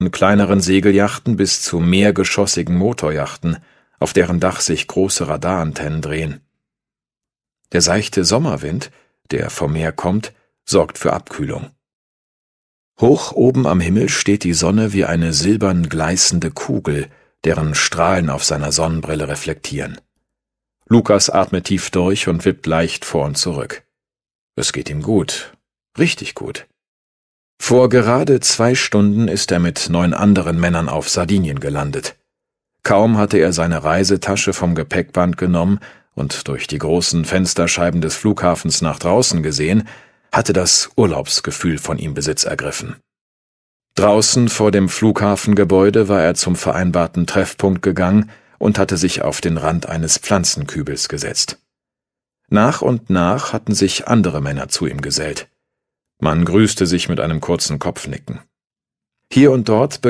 kleineren Segelyachten bis zu mehrgeschossigen Motoryachten, auf deren Dach sich große Radarantennen drehen. Der seichte Sommerwind, der vom Meer kommt, sorgt für Abkühlung. Hoch oben am Himmel steht die Sonne wie eine silbern gleißende Kugel, deren Strahlen auf seiner Sonnenbrille reflektieren. Lukas atmet tief durch und wippt leicht vor und zurück. Es geht ihm gut, richtig gut. Vor gerade 2 Stunden ist er mit 9 anderen Männern auf Sardinien gelandet. Kaum hatte er seine Reisetasche vom Gepäckband genommen und durch die großen Fensterscheiben des Flughafens nach draußen gesehen, hatte das Urlaubsgefühl von ihm Besitz ergriffen. Draußen vor dem Flughafengebäude war er zum vereinbarten Treffpunkt gegangen und hatte sich auf den Rand eines Pflanzenkübels gesetzt. Nach und nach hatten sich andere Männer zu ihm gesellt. Man grüßte sich mit einem kurzen Kopfnicken. Hier und dort